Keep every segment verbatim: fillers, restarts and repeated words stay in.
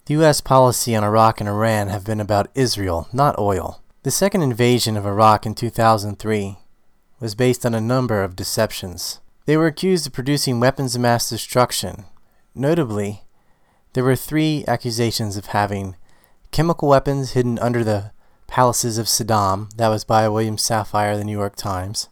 The U S policy on Iraq and Iran have been about Israel, not oil. The second invasion of Iraq in two thousand three was based on a number of deceptions. They were accused of producing weapons of mass destruction. Notably, there were three accusations of having chemical weapons hidden under the palaces of Saddam, that was by William Safire of the New York Times,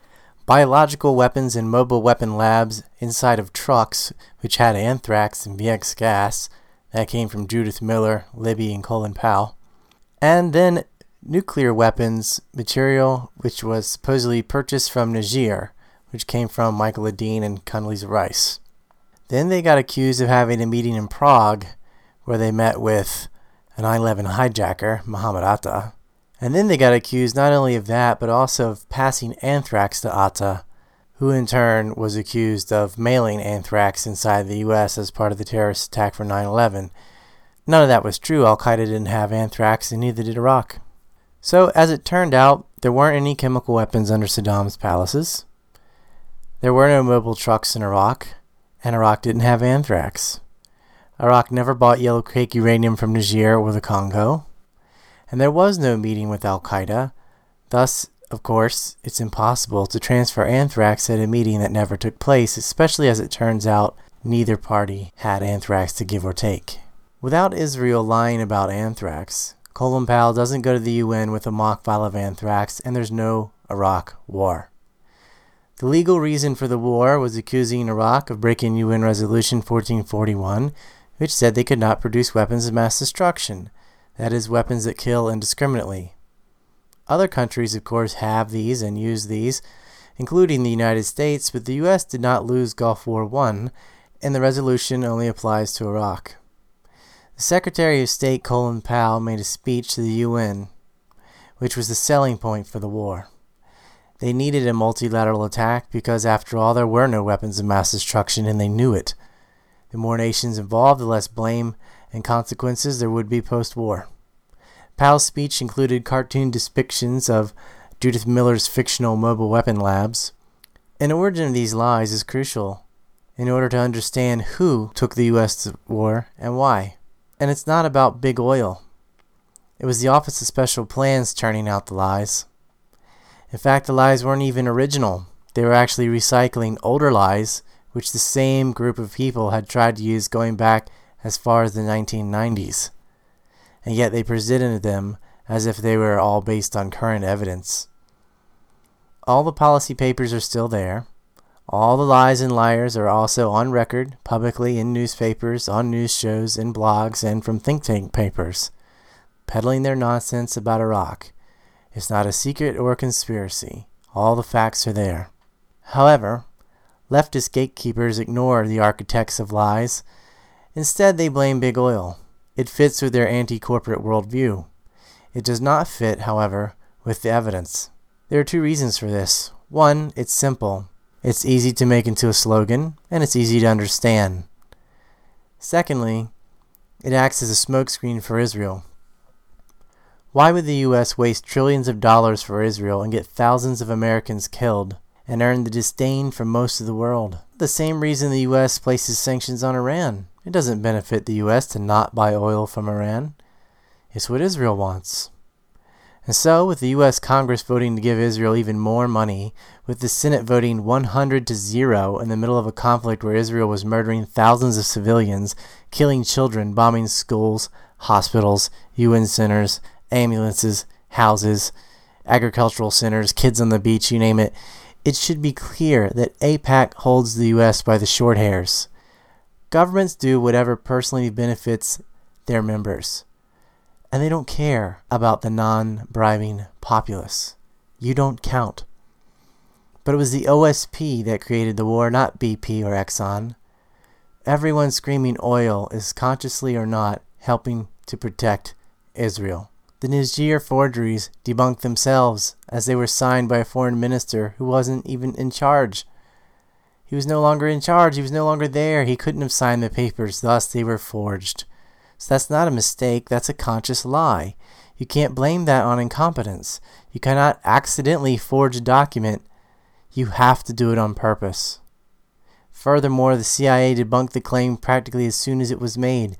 biological weapons in mobile weapon labs inside of trucks which had anthrax and V X gas, that came from Judith Miller, Libby, and Colin Powell, and then nuclear weapons material which was supposedly purchased from Niger, which came from Michael Ledeen and Condoleezza Rice. Then they got accused of having a meeting in Prague where they met with a nine eleven hijacker, Mohammed Atta. And then they got accused not only of that, but also of passing anthrax to Atta, who in turn was accused of mailing anthrax inside the U S as part of the terrorist attack for nine eleven. None of that was true. Al-Qaeda didn't have anthrax, and neither did Iraq. So, as it turned out, there weren't any chemical weapons under Saddam's palaces. There were no mobile trucks in Iraq, and Iraq didn't have anthrax. Iraq never bought yellow cake uranium from Niger or the Congo, and there was no meeting with Al-Qaeda. Thus, of course, it's impossible to transfer anthrax at a meeting that never took place, especially as it turns out neither party had anthrax to give or take. Without Israel lying about anthrax, Colin Powell doesn't go to the U N with a mock vial of anthrax, and there's no Iraq war. The legal reason for the war was accusing Iraq of breaking U N Resolution fourteen forty-one, which said they could not produce weapons of mass destruction, that is, weapons that kill indiscriminately. Other countries, of course, have these and use these, including the United States, but the U S did not lose Gulf War One, and the resolution only applies to Iraq. The Secretary of State Colin Powell made a speech to the U N, which was the selling point for the war. They needed a multilateral attack because, after all, there were no weapons of mass destruction, and they knew it. The more nations involved, the less blame and consequences there would be post-war. Powell's speech included cartoon depictions of Judith Miller's fictional mobile weapon labs. An origin of these lies is crucial in order to understand who took the U S to war and why. And it's not about big oil. It was the Office of Special Plans churning out the lies. In fact, the lies weren't even original. They were actually recycling older lies, which the same group of people had tried to use going back as far as the nineteen nineties. And yet they presented them as if they were all based on current evidence. All the policy papers are still there. All the lies and liars are also on record, publicly, in newspapers, on news shows, in blogs, and from think tank papers, peddling their nonsense about Iraq. It's not a secret or a conspiracy. All the facts are there. However, leftist gatekeepers ignore the architects of lies. Instead, they blame big oil. It fits with their anti-corporate worldview. It does not fit, however, with the evidence. There are two reasons for this. One, it's simple. It's easy to make into a slogan, and it's easy to understand. Secondly, it acts as a smokescreen for Israel. Why would the U S waste trillions of dollars for Israel and get thousands of Americans killed and earn the disdain from most of the world? The same reason the U S places sanctions on Iran. It doesn't benefit the U S to not buy oil from Iran. It's what Israel wants. And so, with the U S Congress voting to give Israel even more money, with the Senate voting one hundred to zero in the middle of a conflict where Israel was murdering thousands of civilians, killing children, bombing schools, hospitals, U N centers, ambulances, houses, agricultural centers, kids on the beach, you name it, it should be clear that AIPAC holds the U S by the short hairs. Governments do whatever personally benefits their members. And they don't care about the non-bribing populace. You don't count. But it was the O S P that created the war, not B P or Exxon. Everyone screaming oil is consciously or not helping to protect Israel. The Niger forgeries debunked themselves as they were signed by a foreign minister who wasn't even in charge. He was no longer in charge. He was no longer there. He couldn't have signed the papers. Thus, they were forged. So that's not a mistake. That's a conscious lie. You can't blame that on incompetence. You cannot accidentally forge a document. You have to do it on purpose. Furthermore, the C I A debunked the claim practically as soon as it was made.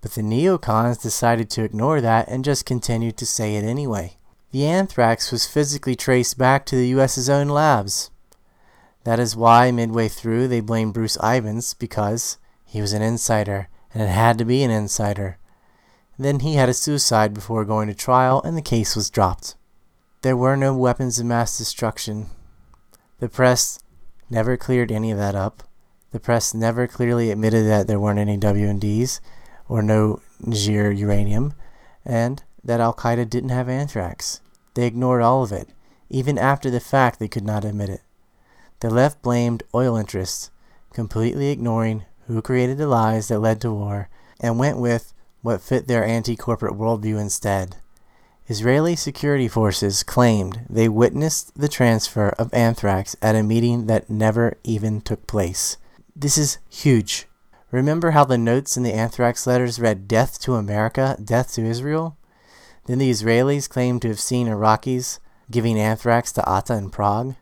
But the neocons decided to ignore that and just continued to say it anyway. The anthrax was physically traced back to the U S's own labs. That is why midway through they blamed Bruce Ivins, because he was an insider, and it had to be an insider. Then he had a suicide before going to trial, and the case was dropped. There were no weapons of mass destruction. The press never cleared any of that up. The press never clearly admitted that there weren't any W M Ds or no Niger uranium, and that Al-Qaeda didn't have anthrax. They ignored all of it. Even after the fact, they could not admit it. The left blamed oil interests, completely ignoring who created the lies that led to war, and went with what fit their anti-corporate worldview instead. Israeli security forces claimed they witnessed the transfer of anthrax at a meeting that never even took place. This is huge. Remember how the notes in the anthrax letters read "Death to America, Death to Israel"? Then the Israelis claimed to have seen Iraqis giving anthrax to Atta in Prague.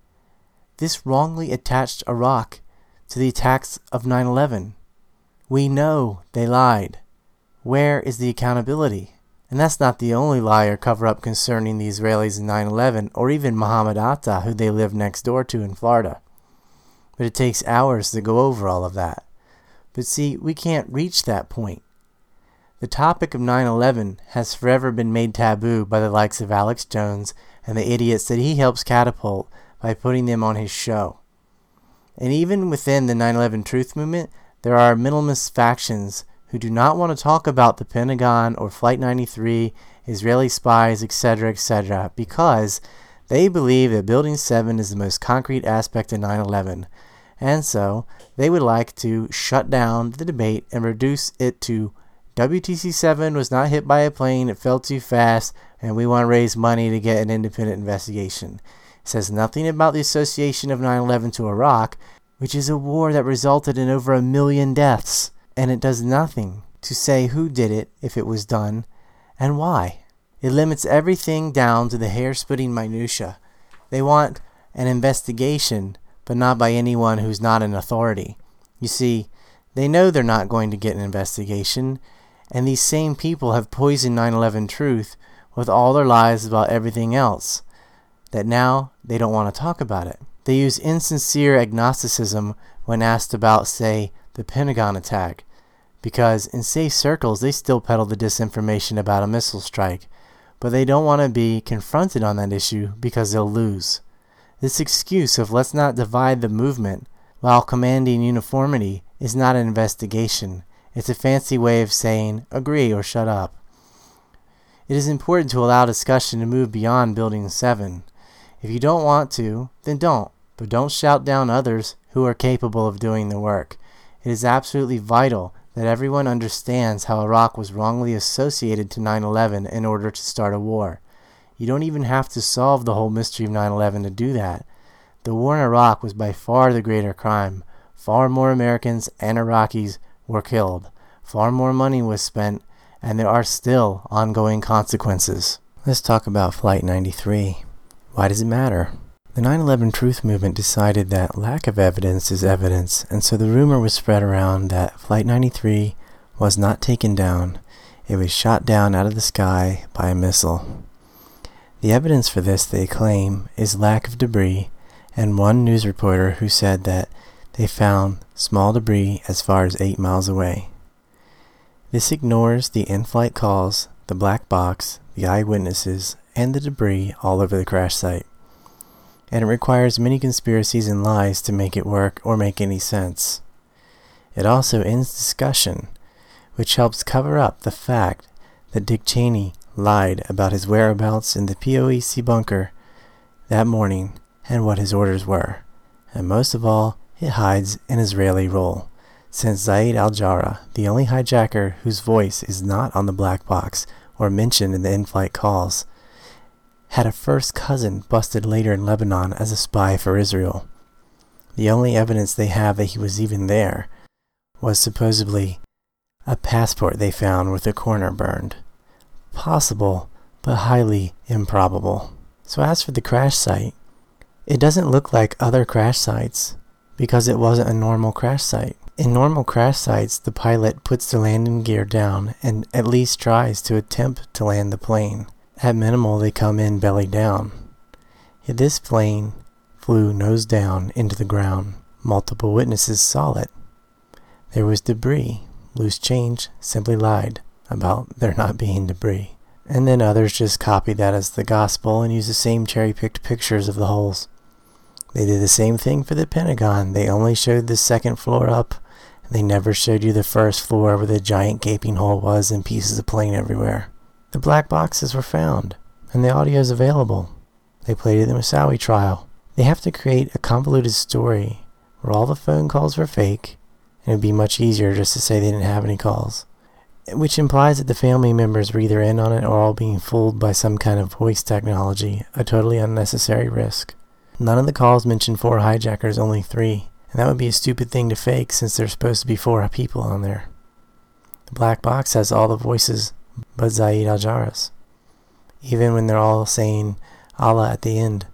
This wrongly attached Iraq to the attacks of nine eleven. We know they lied. Where is the accountability? And that's not the only lie or cover-up concerning the Israelis in nine eleven, or even Mohammed Atta, who they live next door to in Florida. But it takes hours to go over all of that. But see, we can't reach that point. The topic of nine eleven has forever been made taboo by the likes of Alex Jones and the idiots that he helps catapult by putting them on his show. And even within the nine eleven truth movement, there are minimalist factions who do not want to talk about the Pentagon or Flight ninety-three, Israeli spies, et cetera, et cetera, because they believe that Building seven is the most concrete aspect of nine eleven, and so they would like to shut down the debate and reduce it to W T C seven was not hit by a plane, it fell too fast, and we want to raise money to get an independent investigation. It says nothing about the association of nine eleven to Iraq, which is a war that resulted in over a million deaths. And it does nothing to say who did it, if it was done, and why. It limits everything down to the hair-splitting minutia. They want an investigation, but not by anyone who's not an authority. You see, they know they're not going to get an investigation, and these same people have poisoned nine eleven truth with all their lies about everything else, that now they don't want to talk about it. They use insincere agnosticism when asked about, say, the Pentagon attack, because in safe circles they still peddle the disinformation about a missile strike, but they don't want to be confronted on that issue because they'll lose. This excuse of let's not divide the movement while commanding uniformity is not an investigation. It's a fancy way of saying agree or shut up. It is important to allow discussion to move beyond Building seven. If you don't want to, then don't, but don't shout down others who are capable of doing the work. It is absolutely vital that everyone understands how Iraq was wrongly associated to nine eleven in order to start a war. You don't even have to solve the whole mystery of nine eleven to do that. The war in Iraq was by far the greater crime. Far more Americans and Iraqis were killed. Far more money was spent, and there are still ongoing consequences. Let's talk about Flight ninety-three. Why does it matter? The nine eleven Truth Movement decided that lack of evidence is evidence, and so the rumor was spread around that Flight ninety-three was not taken down. It was shot down out of the sky by a missile. The evidence for this, they claim, is lack of debris, and one news reporter who said that they found small debris as far as eight miles away. This ignores the in-flight calls, the black box, the eyewitnesses, and the debris all over the crash site. And it requires many conspiracies and lies to make it work or make any sense. It also ends discussion, which helps cover up the fact that Dick Cheney lied about his whereabouts in the P O E C bunker that morning and what his orders were. And most of all, it hides an Israeli role, since Zaid al-Jarrah, the only hijacker whose voice is not on the black box or mentioned in the in-flight calls, had a first cousin busted later in Lebanon as a spy for Israel. The only evidence they have that he was even there was supposedly a passport they found with the corner burned. Possible, but highly improbable. So as for the crash site, it doesn't look like other crash sites because it wasn't a normal crash site. In normal crash sites, the pilot puts the landing gear down and at least tries to attempt to land the plane. At minimal, they come in belly down. Yet this plane flew nose down into the ground. Multiple witnesses saw it. There was debris. Loose change simply lied about there not being debris. And then others just copied that as the gospel and used the same cherry-picked pictures of the holes. They did the same thing for the Pentagon. They only showed the second floor up. They never showed you the first floor where the giant gaping hole was and pieces of plane everywhere. The black boxes were found, and the audio is available. They played it in the Moussaoui trial. They have to create a convoluted story where all the phone calls were fake, and it would be much easier just to say they didn't have any calls. Which implies that the family members were either in on it or all being fooled by some kind of voice technology, a totally unnecessary risk. None of the calls mentioned four hijackers, only three. And that would be a stupid thing to fake since there's supposed to be four people on there. The black box has all the voices but Zaid Al-Jarrah's. Even when they're all saying Allah at the end,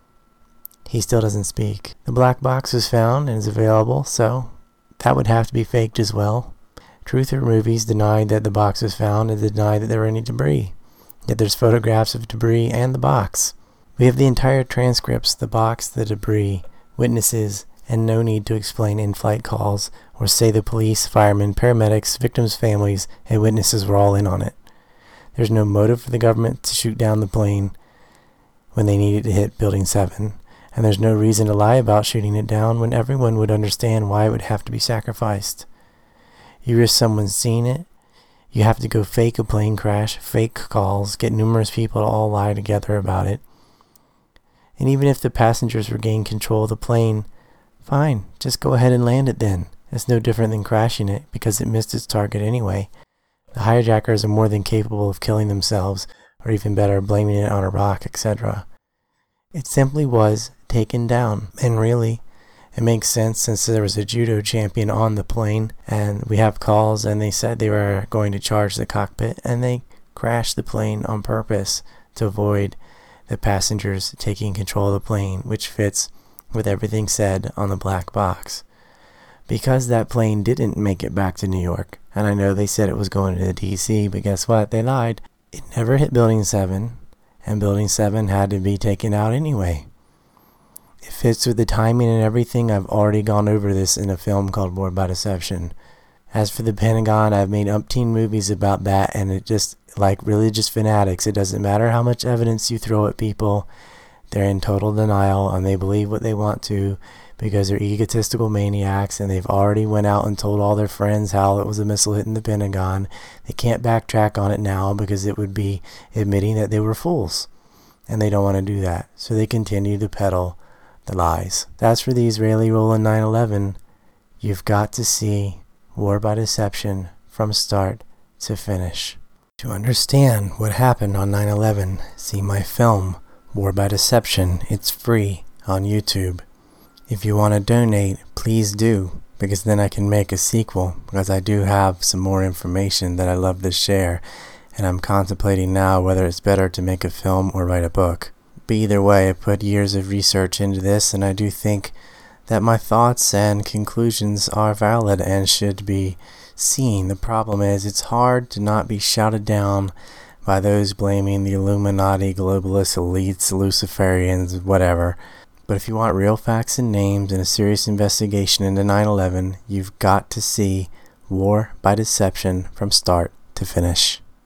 he still doesn't speak. The black box was found and is available, so that would have to be faked as well. Truther Movies denied that the box was found and denied that there were any debris. Yet there's photographs of debris and the box. We have the entire transcripts, the box, the debris, witnesses, and no need to explain in-flight calls or say the police, firemen, paramedics, victims' families, and witnesses were all in on it. There's no motive for the government to shoot down the plane when they needed to hit Building seven, and there's no reason to lie about shooting it down when everyone would understand why it would have to be sacrificed. You risk someone seeing it, you have to go fake a plane crash, fake calls, get numerous people to all lie together about it. And even if the passengers regain control of the plane, fine, just go ahead and land it then. It's no different than crashing it because it missed its target anyway. The hijackers are more than capable of killing themselves, or even better, blaming it on a rock, et cetera. It simply was taken down, and really, it makes sense since there was a judo champion on the plane, and we have calls, and they said they were going to charge the cockpit, and they crashed the plane on purpose to avoid the passengers taking control of the plane, which fits with everything said on the black box. Because that plane didn't make it back to New York, and I know they said it was going to D C, but guess what? They lied. It never hit Building seven, and Building seven had to be taken out anyway. It fits with the timing and everything. I've already gone over this in a film called War by Deception. As for the Pentagon, I've made umpteen movies about that, and it just, like religious fanatics, it doesn't matter how much evidence you throw at people. They're in total denial, and they believe what they want to because they're egotistical maniacs, and they've already went out and told all their friends how it was a missile hitting the Pentagon. They can't backtrack on it now because it would be admitting that they were fools, and they don't want to do that. So they continue to peddle the lies. That's for the Israeli rule in nine eleven. You've got to see War by Deception from start to finish. To understand what happened on nine eleven, see my film, War by Deception. It's free on YouTube. If you want to donate, please do, because then I can make a sequel, because I do have some more information that I love to share, and I'm contemplating now whether it's better to make a film or write a book. But either way, I put years of research into this, and I do think that my thoughts and conclusions are valid and should be seen. The problem is, it's hard to not be shouted down by those blaming the Illuminati, globalists, elites, Luciferians, whatever. But if you want real facts and names and a serious investigation into nine eleven, you've got to see War by Deception from start to finish.